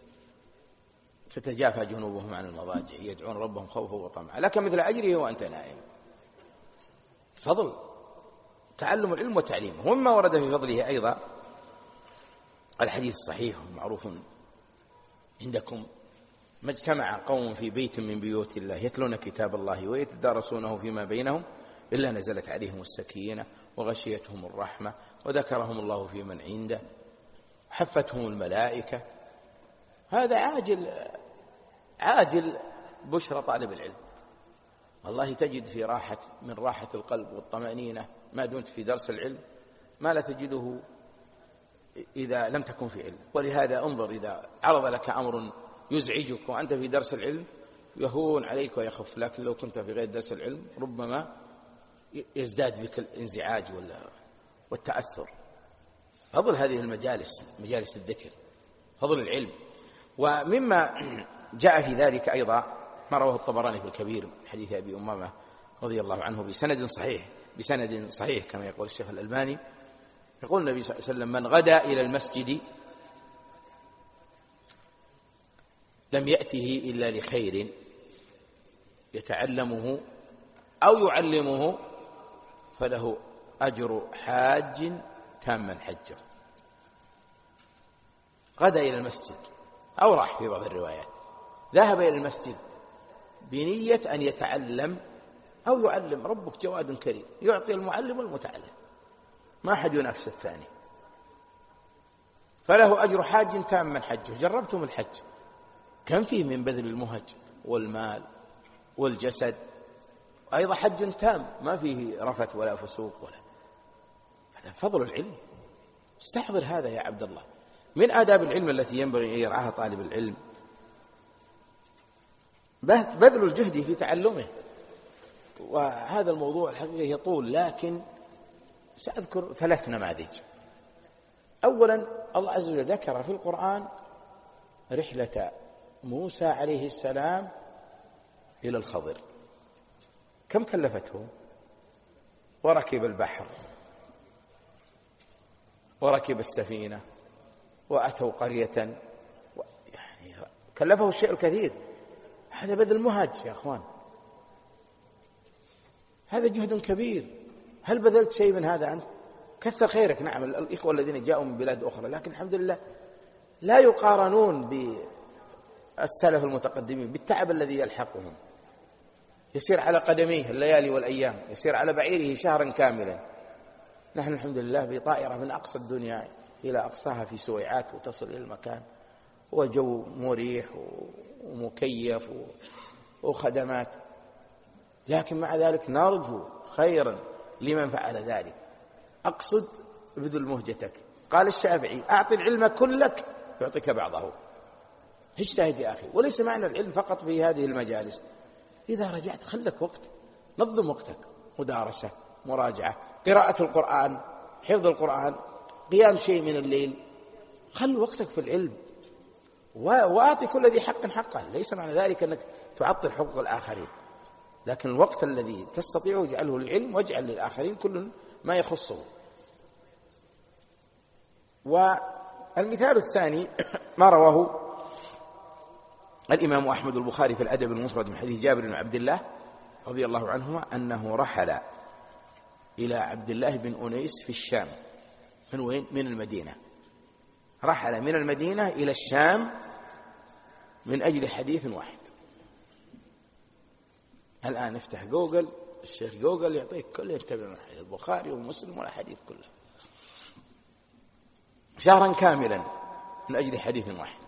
تتجافى جنوبهم عن المضاجع يدعون ربهم خوفا وطمعا، لك مثل أجره وأنت نائم. فضل تعلم العلم وتعليمه. ومما ورد في فضله أيضا الحديث الصحيح معروف عندكم: ما اجتمع قوم في بيت من بيوت الله يتلون كتاب الله ويتدارسونه فيما بينهم إلا نزلت عليهم السكينة وغشيتهم الرحمة وذكرهم الله في من عنده حفتهم الملائكة. هذا عاجل عاجل بشرى طالب العلم. والله تجد في راحة من راحة القلب والطمأنينة ما دمت في درس العلم ما لا تجده إذا لم تكن في علم. ولهذا انظر إذا عرض لك أمر يزعجك وأنت في درس العلم يهون عليك ويخف، لكن لو كنت في غير درس العلم ربما يزداد بك الانزعاج والتأثر. فضل هذه المجالس، مجالس الذكر، فضل العلم. ومما جاء في ذلك أيضا ما رواه الطبراني في الكبير من حديث أبي أمامة رضي الله عنه بسند صحيح بسند صحيح كما يقول الشيخ الألباني، يقول النبي صلى الله عليه وسلم: من غدا إلى المسجد لم يأته إلا لخير يتعلمه أو يعلمه فله أجر حاج تاما حجه. غدا إلى المسجد، أو راح في بعض الروايات، ذهب إلى المسجد بنية أن يتعلم أو يعلم. ربك جواد كريم يعطي المعلم والمتعلم، ما أحد ينافس الثاني، فله أجر حاج تاما حجه. جربتم الحج كم فيه من بذل المهج والمال والجسد، أيضا حج تام ما فيه رفث ولا فسوق ولا. هذا فضل العلم، استحضر هذا يا عبد الله. من آداب العلم التي ينبغي أن يرعاها طالب العلم بذل الجهد في تعلمه. وهذا الموضوع الحقيقة يطول، لكن سأذكر ثلاث نماذج. أولا، الله عز وجل ذكر في القرآن رحلة موسى عليه السلام إلى الخضر، كم كلفته؟ وركب البحر وركب السفينة وأتوا قرية، يعني كلفه الشيء الكثير. هذا بذل مهج يا أخوان، هذا جهد كبير. هل بذلت شيء من هذا أنت؟ كثر خيرك. نعم الإخوة الذين جاءوا من بلاد أخرى، لكن الحمد لله لا يقارنون بالسلف المتقدمين بالتعب الذي يلحقهم. يسير على قدميه الليالي والأيام، يسير على بعيره شهرا كاملا. نحن الحمد لله بطائرة من أقصى الدنيا إلى أقصاها في سويعات وتصل إلى المكان، وجو مريح ومكيف وخدمات، لكن مع ذلك نرجو خيرا لمن فعل ذلك. أقصد بذل مهجتك. قال الشافعي: أعطي العلم كلك يعطيك بعضه. اجتهد يا أخي. وليس معنى العلم فقط في هذه المجالس، إذا رجعت خلك وقت، نظم وقتك، مدارسة، مراجعة، قراءة القرآن، حفظ القرآن، قيام شيء من الليل. خل وقتك في العلم، وأعطي كل ذي حق حقه. ليس معنى ذلك أنك تعطل حقوق الآخرين، لكن الوقت الذي تستطيعه اجعله للعلم، واجعل للآخرين كل ما يخصه. والمثال الثاني ما رواه الإمام أحمد البخاري في الأدب المفرد من حديث جابر بن عبد الله رضي الله عنهما أنه رحل إلى عبد الله بن أنيس في الشام. من وين؟ من المدينة. رحل من المدينة إلى الشام من أجل حديث واحد. الآن افتح جوجل، الشيخ جوجل يعطيك كل يتبع من حديث البخاري ومسلم والحديث كله، شهرا كاملا من أجل حديث واحد.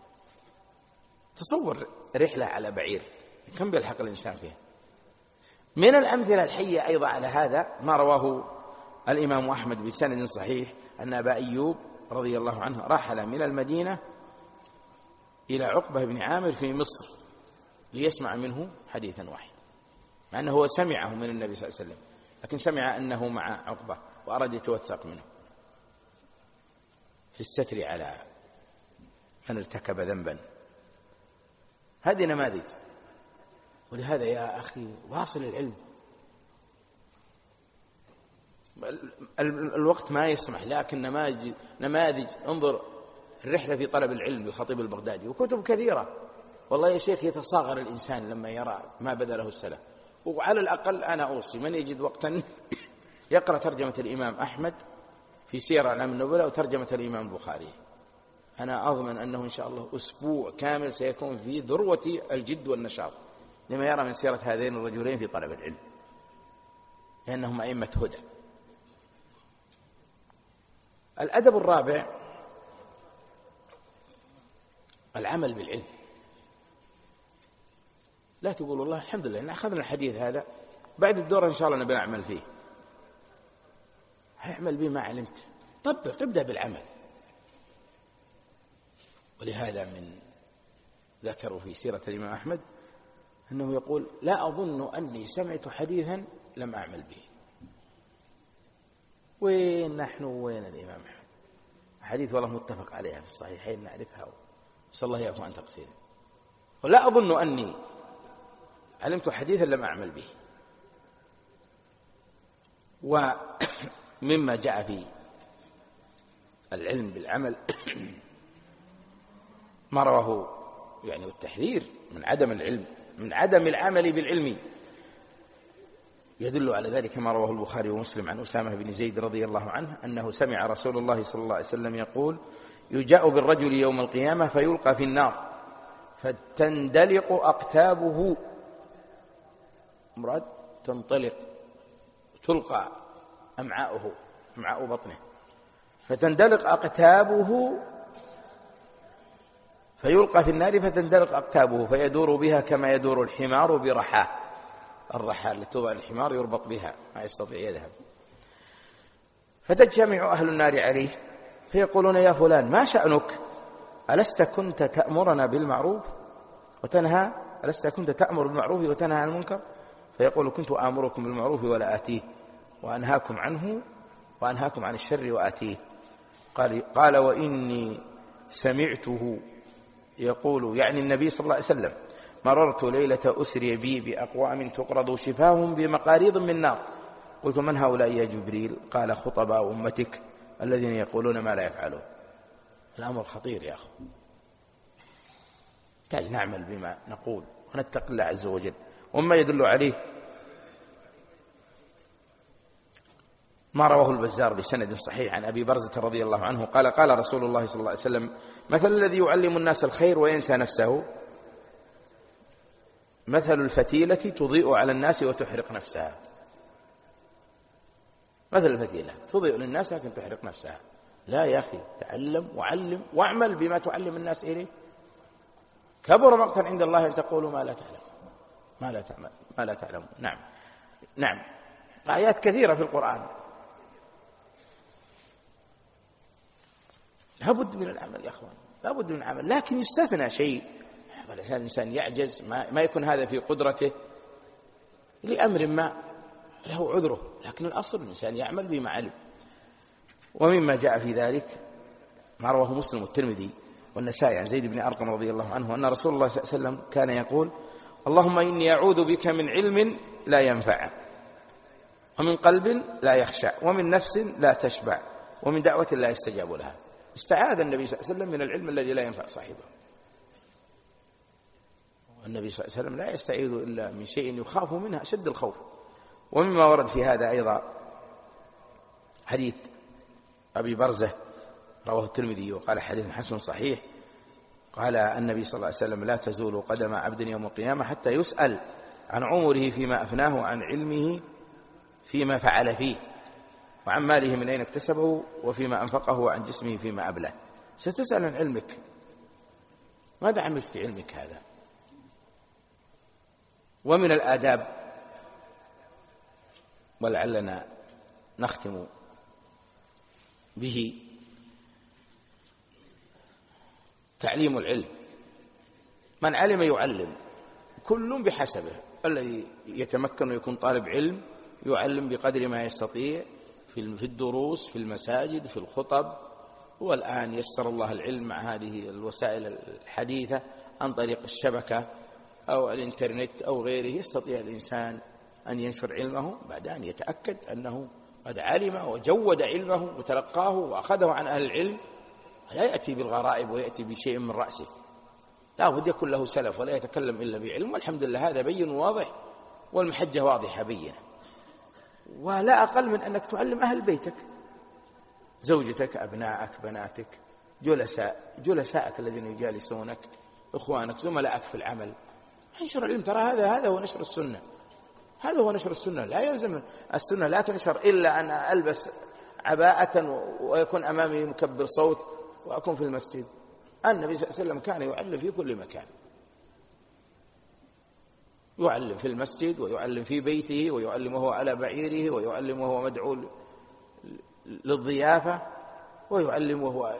تصور رحلة على بعير، كم بيلحق الإنسان فيها؟ من الأمثلة الحية أيضا على هذا ما رواه الإمام أحمد بسند صحيح أن أبا أيوب رضي الله عنه رحل من المدينة إلى عقبة بن عامر في مصر ليسمع منه حديثا واحد، مع أنه هو سمعه من النبي صلى الله عليه وسلم، لكن سمع أنه مع عقبة وأراد يتوثق منه في الستر على من ارتكب ذنبا. هذه نماذج. ولهذا يا أخي واصل العلم، الوقت ما يسمح، لكن نماذج نماذج انظر الرحلة في طلب العلم للخطيب البغدادي، وكتب كثيرة. والله يا شيخ يتصاغر الإنسان لما يرى ما بذله السلف. وعلى الأقل أنا أوصي من يجد وقتا يقرأ ترجمة الإمام أحمد في سير أعلام النبلاء وترجمة الإمام البخاري. أنا أضمن أنه إن شاء الله أسبوع كامل سيكون في ذروة الجد والنشاط لما يرى من سيرة هذين الرجلين في طلب العلم، لأنهم أئمة هدى. الأدب الرابع العمل بالعلم. لا تقول والله الحمد لله إن أخذنا الحديث هذا، بعد الدورة إن شاء الله نبي نعمل فيه. هيعمل به ما علمت، طبق، ابدأ بالعمل. ولهذا من ذكروا في سيرة الإمام أحمد أنه يقول لا أظن أني سمعت حديثا لم أعمل به. وين نحن وين الإمام أحمد؟ حديث والله متفق عليها في الصحيحين نعرفها، صلى الله يعفو عن تقصيره. ولا أظن أني علمت حديثا لم أعمل به. ومما جاء في العلم بالعمل ما رواه يعني والتحذير من عدم العلم من عدم العمل بالعلم، يدل على ذلك ما رواه البخاري ومسلم عن أسامة بن زيد رضي الله عنه أنه سمع رسول الله صلى الله عليه وسلم يقول: يجاء بالرجل يوم القيامة فيلقى في النار فتندلق أقتابه، مراد تنطلق تلقى أمعاؤه أمعاء بطنه، فتندلق أقتابه فيلقى في النار فتندلق أقتابه فيدور بها كما يدور الحمار برحاه، الرحى التي توضع الحمار يربط بها ما يستطيع يذهب. فتجتمع أهل النار عليه فيقولون: يا فلان ما شأنك؟ ألست كنت تأمرنا بالمعروف وتنهى ألست كنت تأمر بالمعروف وتنهى عن المنكر؟ فيقول: كنت آمركم بالمعروف ولا آتيه، وأنهاكم عنه وأنهاكم عن الشر وآتيه. قال, قال وإني سمعته يقول، يعني النبي صلى الله عليه وسلم: مررت ليلة أسري بي بأقوام تقرض شفاهم بمقاريض من نار، قلت: من هؤلاء يا جبريل؟ قال: خطباء أمتك الذين يقولون ما لا يفعلون. الأمر خطير يا أخو، نحتاج نعمل بما نقول ونتقي الله عز وجل. وما يدل عليه ما رواه البزار بسند صحيح عن أبي برزة رضي الله عنه قال: قال رسول الله صلى الله عليه وسلم: مثل الذي يعلم الناس الخير وينسى نفسه مثل الفتيلة تضيء على الناس وتحرق نفسها. مثل الفتيلة تضيء للناس لكن تحرق نفسها. لا يا أخي، تعلم وعلم واعمل بما تعلم الناس إليه. كبر مقتا عند الله أن تقولوا ما لا تعلم ما لا تعمل ما لا تعلم. نعم نعم آيات كثيرة في القرآن. لابد من العمل يا أخوان، لابد من العمل، لكن يستثنى شيء. الإنسان يعجز، ما, ما يكون هذا في قدرته لأمر ما له عذره، لكن الأصل الإنسان يعمل بما علم. ومما جاء في ذلك ما رواه مسلم والترمذي والنسائي عن زيد بن أرقم رضي الله عنه أن رسول الله صلى الله عليه وسلم كان يقول: اللهم إني أعوذ بك من علم لا ينفع، ومن قلب لا يخشع، ومن نفس لا تشبع، ومن دعوة لا يستجاب لها. استعاذ النبي صلى الله عليه وسلم من العلم الذي لا ينفع صاحبه. النبي صلى الله عليه وسلم لا يستعيذ إلا من شيء يخاف منه أشد الخوف. ومما ورد في هذا أيضا حديث أبي برزة رواه الترمذي وقال حديث حسن صحيح، قال النبي صلى الله عليه وسلم: لا تزول قدم عبد يوم القيامة حتى يسأل عن عمره فيما أفناه، وعن علمه فيما فعل فيه، وعن ماله من أين اكتسبه، وفيما أنفقه، وعن جسمه فيما أبله. ستسأل عن علمك، ماذا عملت في علمك هذا؟ ومن الآداب، ولعلنا نختم به، تعليم العلم. من علم يعلم، كل بحسبه. الذي يتمكن ويكون طالب علم يعلم بقدر ما يستطيع في الدروس، في المساجد، في الخطب. والآن يسر الله العلم مع هذه الوسائل الحديثة عن طريق الشبكة أو الإنترنت أو غيره، يستطيع الإنسان أن ينشر علمه بعد أن يتأكد أنه قد علم وجود علمه وتلقاه وأخذه عن أهل العلم. لا يأتي بالغرائب ويأتي بشيء من رأسه، لا بد يكون له سلف ولا يتكلم إلا بعلم. والحمد لله هذا بين واضح، والمحجة واضحة بينة. ولا أقل من أنك تعلم أهل بيتك، زوجتك، أبنائك، بناتك، جلساء جلسائك الذين يجالسونك، إخوانك، زملائك في العمل. انشر العلم. ترى هذا هذا هو نشر السنة، هذا هو نشر السنة. لا يلزم السنة لا تنشر إلا أن ألبس عباءة ويكون أمامي مكبر صوت وأكون في المسجد. النبي صلى الله عليه وسلم كان يعلم في كل مكان، يعلم في المسجد، ويعلم في بيته، ويعلم وهو على بعيره، ويعلم وهو مدعو للضيافة، ويعلم وهو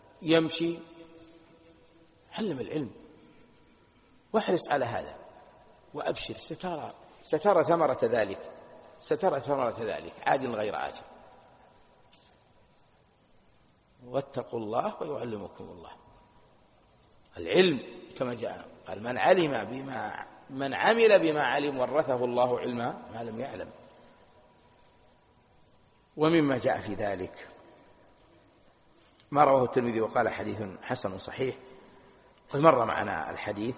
يمشي. علم العلم واحرص على هذا. وأبشر سترى سترى ثمرة ذلك، سترى ثمرة ذلك عاجل غير عاجل. واتقوا الله ويعلمكم الله. العلم كما جاء قال من علم بما من عمل بما علم ورثه الله علما ما لم يعلم. ومما جاء في ذلك ما رواه الترمذي وقال حديث حسن صحيح، قد مر معنا الحديث.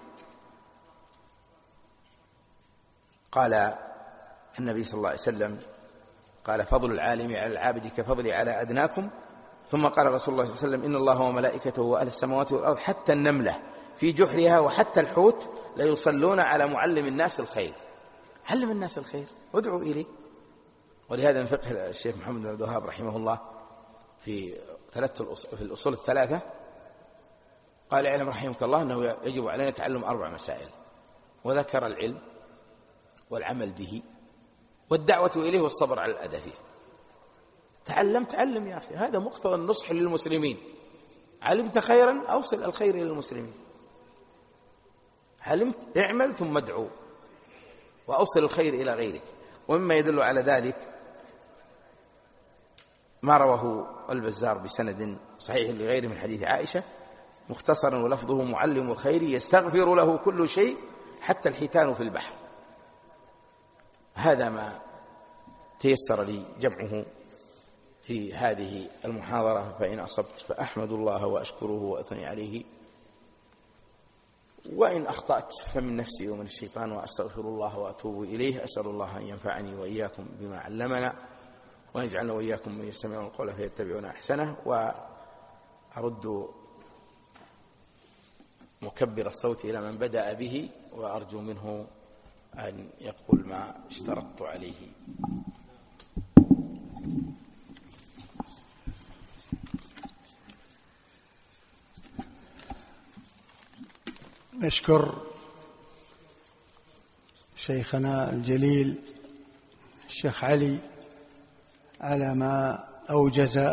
قال النبي صلى الله عليه وسلم قال فضل العالم على العابد كفضلي على أدناكم. ثم قال رسول الله صلى الله عليه وسلم إن الله وملائكته وأهل السماوات والأرض حتى النملة في جحرها وحتى الحوت لا يصلون على معلم الناس الخير. علم الناس الخير وادعوا إليه. ولهذا من فقه الشيخ محمد بن عبد الوهاب رحمه الله في ثلاث في الأصول الثلاثة قال اعلم رحمك الله أنه يجب علينا تعلم أربع مسائل، وذكر العلم والعمل به والدعوة إليه والصبر على الأذى فيه. تعلم تعلم يا أخي، هذا مقتضى النصح للمسلمين. علمت خيرا أوصل الخير إلى المسلمين، علمت اعمل ثم ادعو وأوصل الخير إلى غيرك. ومما يدل على ذلك ما رواه البزار بسند صحيح لغيره من حديث عائشة مختصرا ولفظه معلم الخير يستغفر له كل شيء حتى الحيتان في البحر. هذا ما تيسر لي جمعه في هذه المحاضرة، فإن أصبت فأحمد الله وأشكره وأثني عليه، وإن أخطأت فمن نفسي ومن الشيطان وأستغفر الله وأتوب إليه. أسأل الله أن ينفعني وإياكم بما علمنا وأن يجعلنا وإياكم من يستمعون القول فيتبعون أحسنه. وأرد مكبر الصوت إلى من بدأ به وأرجو منه أن يقول ما اشترطت عليه. نشكر شيخنا الجليل الشيخ علي على ما أوجز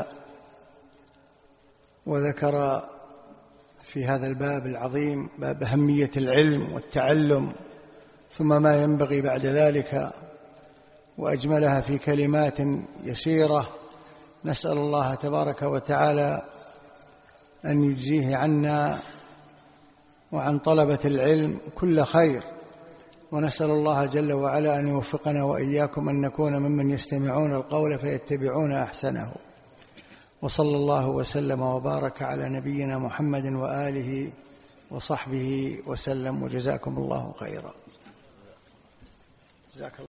وذكر في هذا الباب العظيم، باب أهمية العلم والتعلم، ثم ما ينبغي بعد ذلك، وأجملها في كلمات يسيرة. نسأل الله تبارك وتعالى أن يجزيه عنا وعن طلبة العلم كل خير، ونسأل الله جل وعلا أن يوفقنا وإياكم أن نكون ممن يستمعون القول فيتبعون أحسنه. وصلى الله وسلم وبارك على نبينا محمد وآله وصحبه وسلم، وجزاكم الله خيرا. جزاك الله.